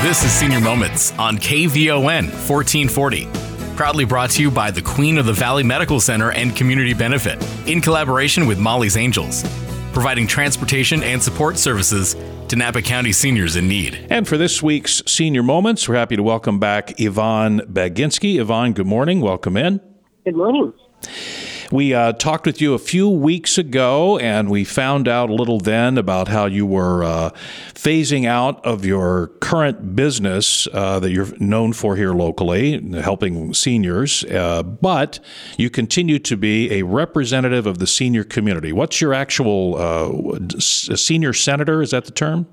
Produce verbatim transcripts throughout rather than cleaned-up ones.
This is Senior Moments on K V O N fourteen forty. Proudly brought to you by the Queen of the Valley Medical Center and Community Benefit, in collaboration with Molly's Angels, providing transportation and support services to Napa County seniors in need. And for this week's Senior Moments, we're happy to welcome back Yvonne Baginski. Yvonne, good morning. Welcome in. Good morning. We uh, talked with you a few weeks ago, and we found out a little then about how you were uh, phasing out of your current business uh, that you're known for here locally, helping seniors, uh, but you continue to be a representative of the senior community. What's your actual uh, senior senator? Is that the term?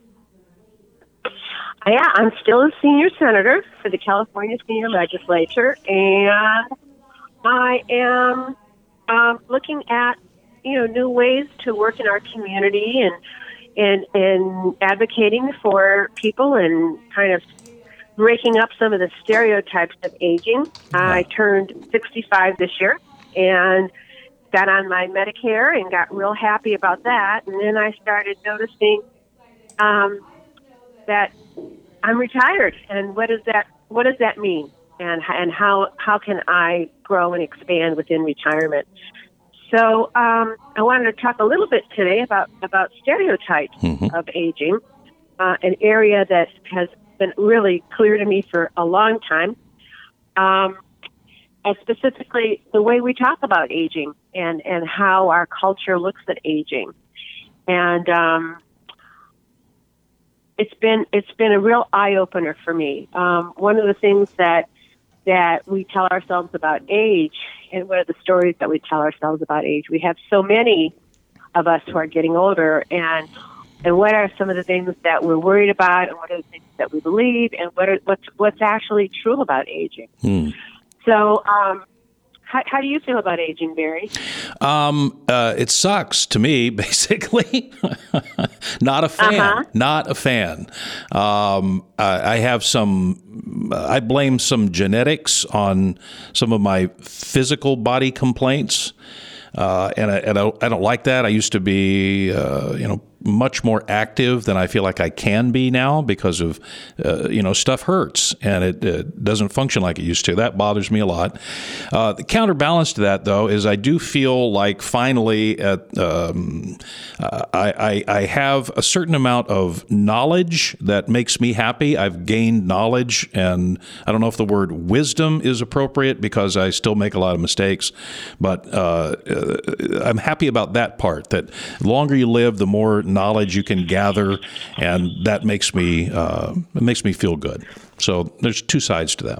Yeah, I'm still a senior senator for the California Senior Legislature, and I am um, looking at, you know, new ways to work in our community and and and advocating for people and kind of breaking up some of the stereotypes of aging. I turned sixty-five this year and got on my Medicare and got real happy about that. And then I started noticing um, that I'm retired, and what does that what does that mean? And and how how can I grow and expand within retirement? So um, I wanted to talk a little bit today about about stereotypes mm-hmm. of aging, uh, an area that has been really clear to me for a long time, um, and specifically the way we talk about aging and, and how our culture looks at aging, and um, it's been it's been a real eye opener for me. Um, one of the things that that we tell ourselves about age, and what are the stories that we tell ourselves about age? We have so many of us who are getting older, and and what are some of the things that we're worried about, and what are the things that we believe, and what are what's what's actually true about aging? Hmm. So, um, how, how do you feel about aging, Barry? Um, uh, it sucks to me, basically. Not a fan. Uh-huh. Not a fan. Um, I, I have some. I blame some genetics on some of my physical body complaints, uh, and, I, and I, I don't like that. I used to be, uh, you know, much more active than I feel like I can be now because of, uh, you know, stuff hurts and it, it doesn't function like it used to. That bothers me a lot. Uh, the counterbalance to that, though, is I do feel like finally at, um, uh, I, I, I have a certain amount of knowledge that makes me happy. I've gained knowledge, and I don't know if the word wisdom is appropriate because I still make a lot of mistakes, but uh, I'm happy about that part, that the longer you live, the more knowledge you can gather, and that makes me uh, it makes me feel good. So there's two sides to that.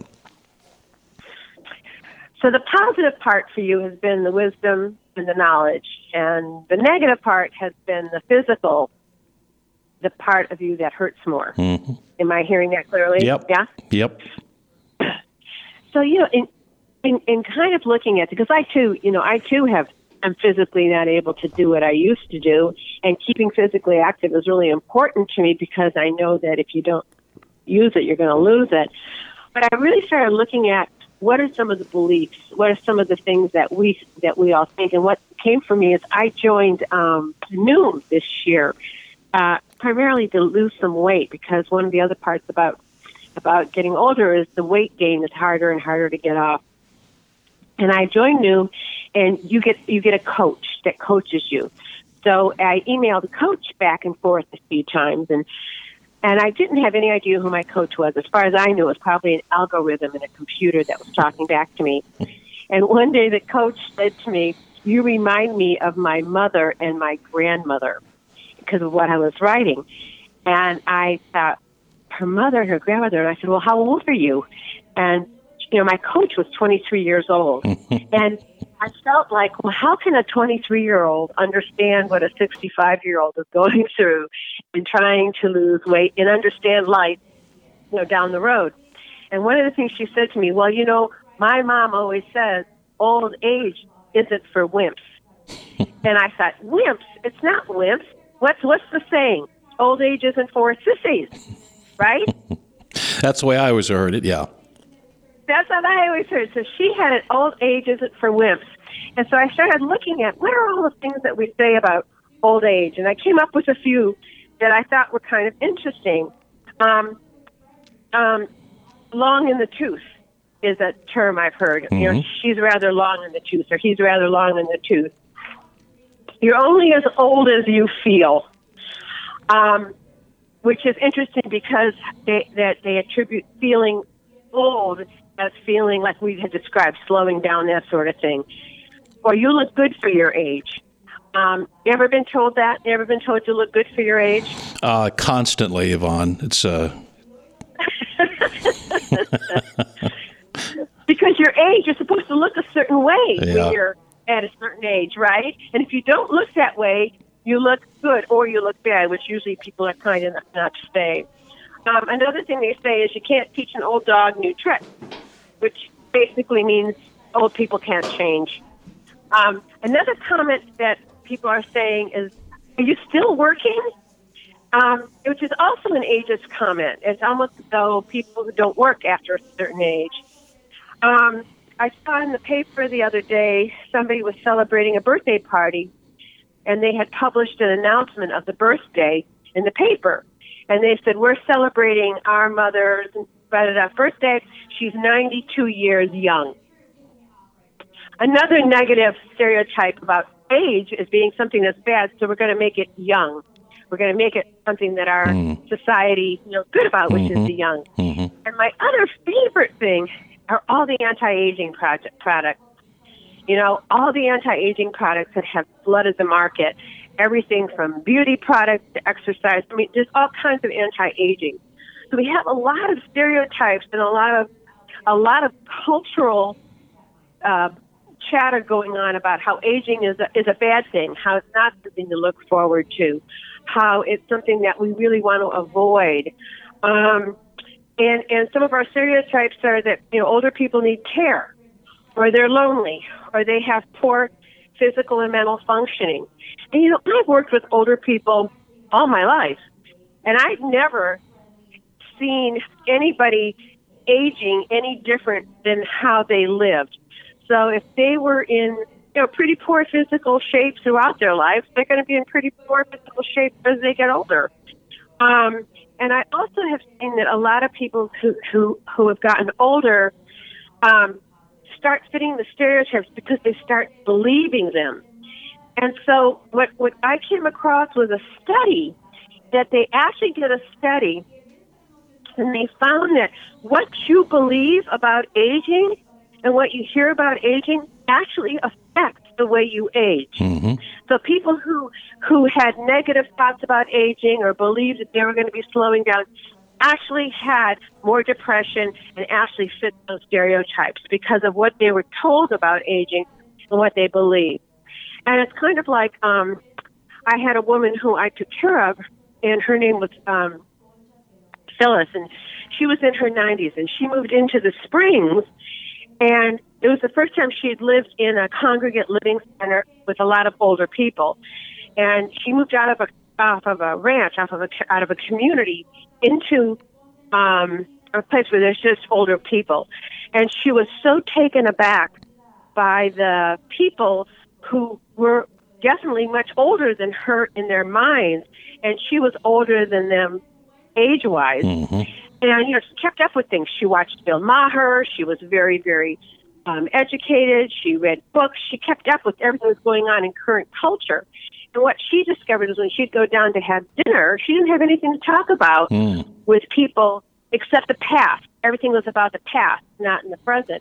So the positive part for you has been the wisdom and the knowledge, and the negative part has been the physical, the part of you that hurts more. Mm-hmm. Am I hearing that clearly? Yep. Yeah? Yep. So, you know, in, in, in kind of looking at it, because I too, you know, I too have I'm physically not able to do what I used to do, and keeping physically active is really important to me because I know that if you don't use it, you're going to lose it. But I really started looking at what are some of the beliefs, what are some of the things that we that we all think, and what came for me is I joined um, Noom this year, uh, primarily to lose some weight, because one of the other parts about about getting older is the weight gain is harder and harder to get off. And I joined Noom, and you get you get a coach that coaches you. So I emailed a coach back and forth a few times, and and I didn't have any idea who my coach was. As far as I knew, it was probably an algorithm in a computer that was talking back to me. And one day the coach said to me, "You remind me of my mother and my grandmother," because of what I was writing. And I thought, her mother and her grandmother. And I said, "Well, how old are you?" And you know, my coach was twenty-three years old, and I felt like, well, how can a twenty-three-year-old understand what a sixty-five-year-old is going through and trying to lose weight and understand life, you know, down the road? And one of the things she said to me, well, you know, my mom always says old age isn't for wimps. And I thought, wimps? It's not wimps. What's what's the saying? Old age isn't for sissies, right? That's the way I always heard it, yeah. That's what I always heard. So she had an old age isn't for wimps. And so I started looking at what are all the things that we say about old age. And I came up with a few that I thought were kind of interesting. Um, um, long in the tooth is a term I've heard. Mm-hmm. You know, she's rather long in the tooth, or he's rather long in the tooth. You're only as old as you feel, um, which is interesting because they, that they attribute feeling old as feeling like we had described, slowing down, that sort of thing. Or you look good for your age. Um, you ever been told that? You ever been told you look good for your age? Uh, constantly, Yvonne. It's uh... because your age, you're supposed to look a certain way yeah. when you're at a certain age, right? And if you don't look that way, you look good or you look bad, which usually people are kind enough not to say. Um, another thing they say is you can't teach an old dog new tricks, which basically means old people can't change. Um, another comment that people are saying is, are you still working? Um, which is also an ageist comment. It's almost as though people who don't work after a certain age. Um, I saw in the paper the other day somebody was celebrating a birthday party, and they had published an announcement of the birthday in the paper. And they said, we're celebrating our mother's birthday. She's ninety-two years young. Another negative stereotype about age is being something that's bad, so we're going to make it young. We're going to make it something that our mm. society feels good about, which mm-hmm. is the young. Mm-hmm. And my other favorite thing are all the anti-aging project products. You know, all the anti-aging products that have flooded the market, everything from beauty products to exercise. I mean, there's all kinds of anti-aging. So we have a lot of stereotypes and a lot of a lot of cultural uh, chatter going on about how aging is a, is a bad thing, how it's not something to look forward to, how it's something that we really want to avoid. Um, and and some of our stereotypes are that, you know, older people need care, or they're lonely, or they have poor physical and mental functioning. And, you know, I've worked with older people all my life, and I've never seen anybody aging any different than how they lived. So if they were in, you know, pretty poor physical shape throughout their life, they're going to be in pretty poor physical shape as they get older. Um, and I also have seen that a lot of people who, who, who have gotten older um, start fitting the stereotypes because they start believing them. And so what, what I came across was a study that they actually did a study, and they found that what you believe about aging and what you hear about aging actually affects the way you age. Mm-hmm. So people who who had negative thoughts about aging or believed that they were going to be slowing down actually had more depression and actually fit those stereotypes because of what they were told about aging and what they believed. And it's kind of like um, I had a woman who I took care of, and her name was um, Phyllis, and she was in her nineties, and she moved into the Springs, and it was the first time she had lived in a congregate living center with a lot of older people. And she moved out of a off of a ranch, off of a out of a community into um, a place where there's just older people. And she was so taken aback by the people who were definitely much older than her in their minds, and she was older than them age-wise. Mm-hmm. And, you know, she kept up with things. She watched Bill Maher. She was very, very um, educated. She read books. She kept up with everything that was going on in current culture. And what she discovered is when she'd go down to have dinner, she didn't have anything to talk about mm. with people except the past. Everything was about the past, not in the present.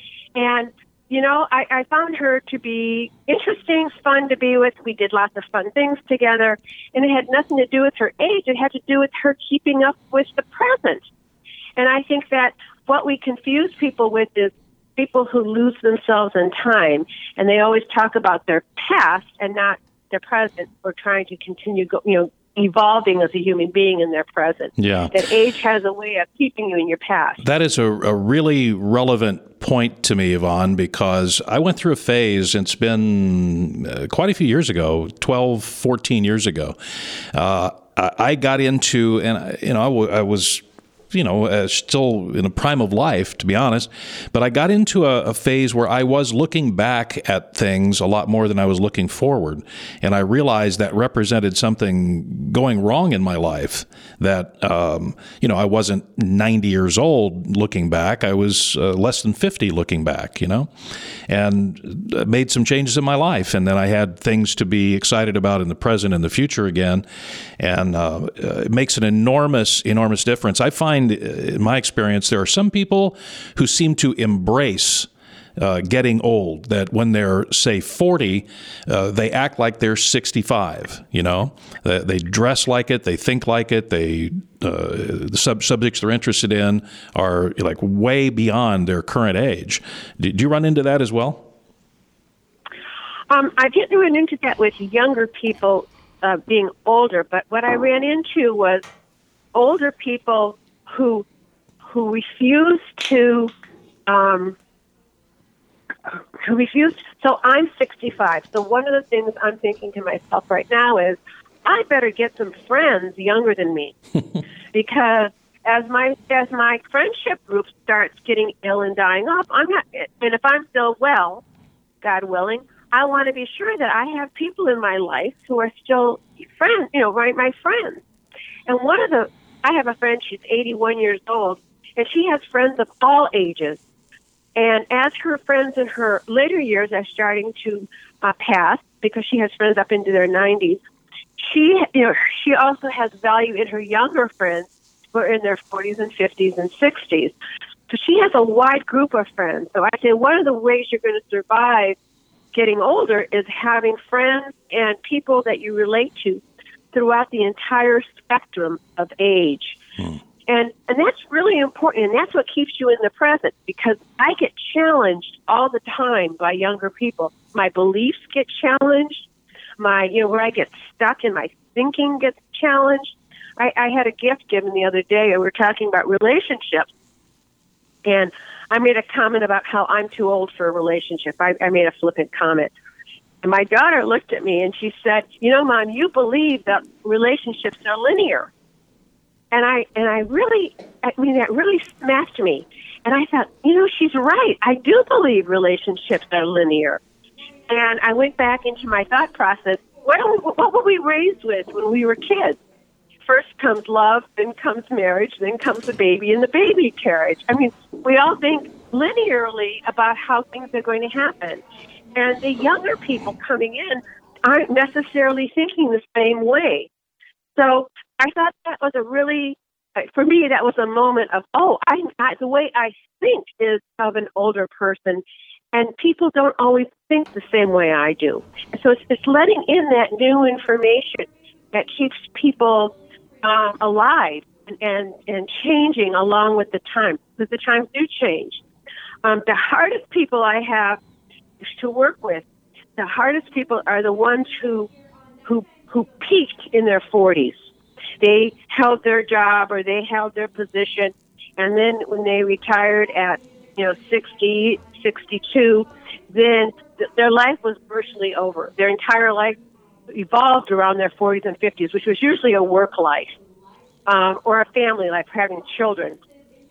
And, you know, I, I found her to be interesting, fun to be with. We did lots of fun things together. And it had nothing to do with her age. It had to do with her keeping up with the present. And I think that what we confuse people with is people who lose themselves in time. And they always talk about their past and not their present, or trying to continue, go, you know, evolving as a human being in their present. Yeah. That age has a way of keeping you in your past. That is a, a really relevant point to me, Yvonne, because I went through a phase, and it's been uh, quite a few years ago, twelve, fourteen years ago. Uh, I, I got into, and you know, I, w- I was you know, uh, still in a prime of life, to be honest. But I got into a, a phase where I was looking back at things a lot more than I was looking forward. And I realized that represented something going wrong in my life, that, um, you know, I wasn't ninety years old looking back. I was uh, less than fifty looking back, you know, and made some changes in my life. And then I had things to be excited about in the present and the future again. And uh, it makes an enormous, enormous difference. I find, in my experience, there are some people who seem to embrace uh, getting old, that when they're, say, forty, uh, they act like they're sixty-five, you know? They, they dress like it, they think like it, they uh, the sub- subjects they're interested in are like way beyond their current age. Did you run into that as well? Um, I didn't run into that with younger people uh, being older, but what I ran into was older people who who refused to um, who refused. So I'm sixty-five. So one of the things I'm thinking to myself right now is, I better get some friends younger than me, because as my as my friendship group starts getting ill and dying off, I'm not. And if I'm still well, God willing, I want to be sure that I have people in my life who are still friends. You know, right? My friends. And one of the I have a friend. She's eighty-one years old, and she has friends of all ages. And as her friends in her later years are starting to uh, pass, because she has friends up into their nineties, she, you know, she also has value in her younger friends who are in their forties and fifties and sixties. So she has a wide group of friends. So I say one of the ways you're going to survive getting older is having friends and people that you relate to throughout the entire spectrum of age. Hmm. And and that's really important, and that's what keeps you in the present, because I get challenged all the time by younger people. My beliefs get challenged. My, you know, where I get stuck in my thinking gets challenged. I, I had a gift given the other day, and we were talking about relationships, and I made a comment about how I'm too old for a relationship. I, I made a flippant comment. And my daughter looked at me, and she said, you know, Mom, you believe that relationships are linear. And I and I really, I mean, that really smacked me. And I thought, you know, she's right. I do believe relationships are linear. And I went back into my thought process. What, what were we raised with when we were kids? First comes love, then comes marriage, then comes the baby and the baby carriage. I mean, we all think linearly about how things are going to happen. And the younger people coming in aren't necessarily thinking the same way. So I thought that was a really, for me, that was a moment of, oh, I, I the way I think is of an older person, and people don't always think the same way I do. So it's, it's letting in that new information that keeps people um, alive and, and, and changing along with the time, because the times do change. Um, the hardest people I have to work with, the hardest people are the ones who who who peaked in their forties. They held their job or they held their position, and then when they retired at, you know, sixty, sixty-two, then th- their life was virtually over. Their entire life evolved around their forties and fifties, which was usually a work life um, or a family life, having children.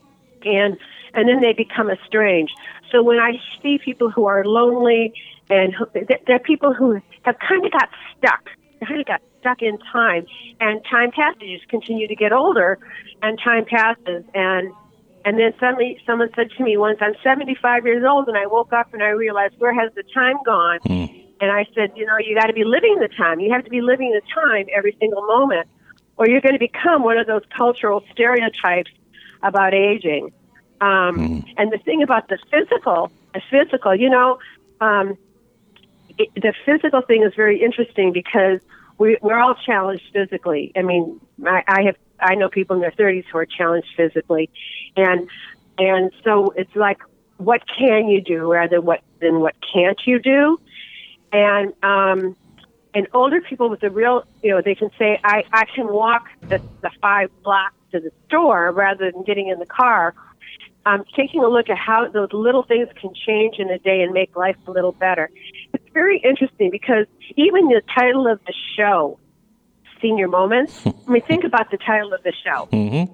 And and then they become estranged. So when I see people who are lonely, and who, they're people who have kind of got stuck, kind of got stuck in time, and time passes, you just continue to get older, and time passes, and and then suddenly someone said to me once, I'm seventy-five years old, and I woke up and I realized, where has the time gone? Mm. And I said, you know, you got to be living the time. You have to be living the time every single moment, or you're going to become one of those cultural stereotypes about aging. Um, mm. And the thing about the physical, the physical, you know, um, it, the physical thing is very interesting because we, we're all challenged physically. I mean, I, I have I know people in their thirties who are challenged physically, and and so it's like, what can you do rather what than what can't you do? And um, and older people with the real, you know, they can say, I, I can walk the, the five blocks to the store rather than getting in the car. Um, taking a look at how those little things can change in a day and make life a little better. It's very interesting because even the title of the show, Senior Moments, I mean, think about the title of the show. Mm-hmm.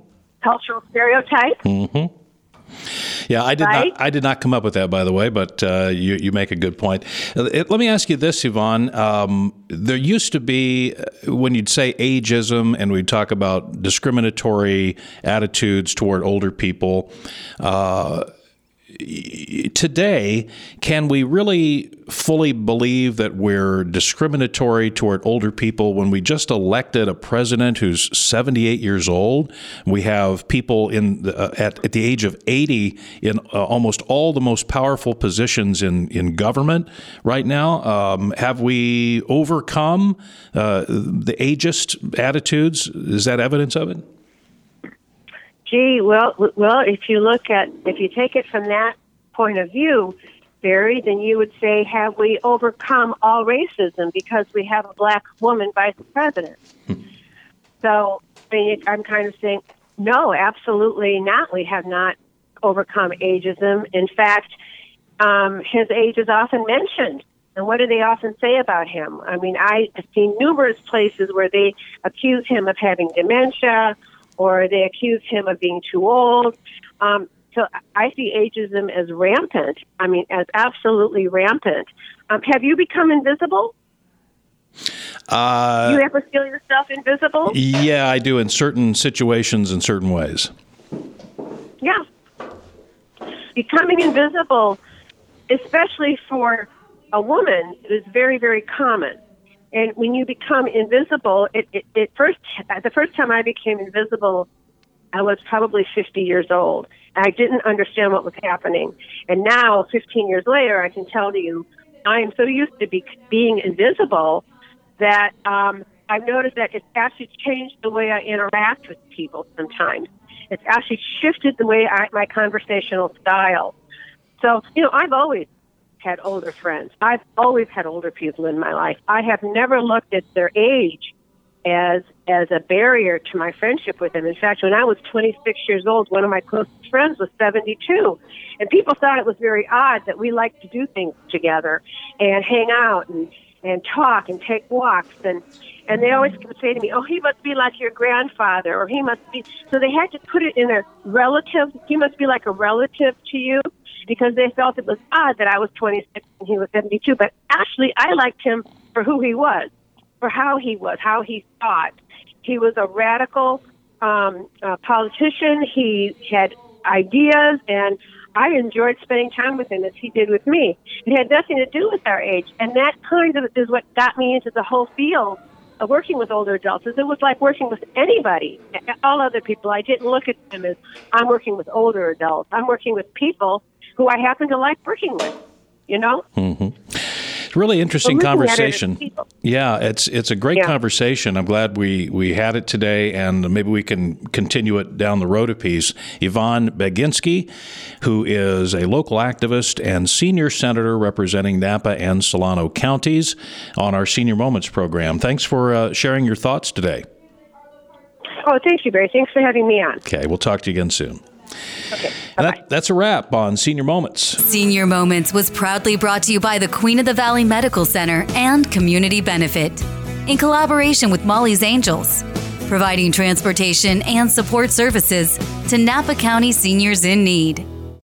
cultural stereotype. Mm-hmm. Yeah, I did right? not. I did not come up with that, by the way. But uh, you you make a good point. It, let me ask you this, Yvonne. Um, there used to be, when you'd say ageism, and we'd talk about discriminatory attitudes toward older people. Uh, Today, can we really fully believe that we're discriminatory toward older people when we just elected a president who's seventy-eight years old? We have people in the, uh, at, at the age of eighty in uh, almost all the most powerful positions in, in government right now. Um, have we overcome uh, the ageist attitudes? Is that evidence of it? Gee, well, well, if you look at, if you take it from that point of view, Barry, then you would say, have we overcome all racism because we have a black woman vice president? Hmm. So I mean, I'm kind of saying, no, absolutely not. We have not overcome ageism. In fact, um, his age is often mentioned. And what do they often say about him? I mean, I have seen numerous places where they accuse him of having dementia, or they accuse him of being too old. Um, so I see ageism as rampant. I mean, as absolutely rampant. Um, have you become invisible? Uh, do you ever feel yourself invisible? Yeah, I do in certain situations in certain ways. Yeah. Becoming invisible, especially for a woman, is very, very common. And when you become invisible, it, it, it first the first time I became invisible, I was probably fifty years old. I didn't understand what was happening. And now, fifteen years later, I can tell you, I am so used to be, being invisible that um, I've noticed that it's actually changed the way I interact with people sometimes. It's actually shifted the way I, my conversational style. So, you know, I've always had older friends. I've always had older people in my life. I have never looked at their age as as a barrier to my friendship with them. In fact, when I was twenty-six years old, one of my closest friends was seventy-two. And people thought it was very odd that we liked to do things together and hang out and, and talk and take walks. And, and they always would say to me, oh, he must be like your grandfather, or he must be. So they had to put it in a relative. He must be like a relative to you, because they felt it was odd that I was twenty-six and he was seventy-two. But actually, I liked him for who he was, for how he was, how he thought. He was a radical um, uh, politician. He had ideas, and I enjoyed spending time with him as he did with me. It had nothing to do with our age, and that kind of is what got me into the whole field of working with older adults. It was like working with anybody, all other people. I didn't look at them as, I'm working with older adults. I'm working with people who I happen to like working with, you know? Mm-hmm. Really interesting conversation. It yeah, it's it's a great yeah. conversation. I'm glad we, we had it today, and maybe we can continue it down the road a piece. Yvonne Baginski, who is a local activist and senior senator representing Napa and Solano counties on our Senior Moments program. Thanks for uh, sharing your thoughts today. Oh, thank you, Barry. Thanks for having me on. Okay, we'll talk to you again soon. Okay. That, that's a wrap on Senior Moments. Senior Moments was proudly brought to you by the Queen of the Valley Medical Center and Community Benefit, in collaboration with Molly's Angels, providing transportation and support services to Napa County seniors in need.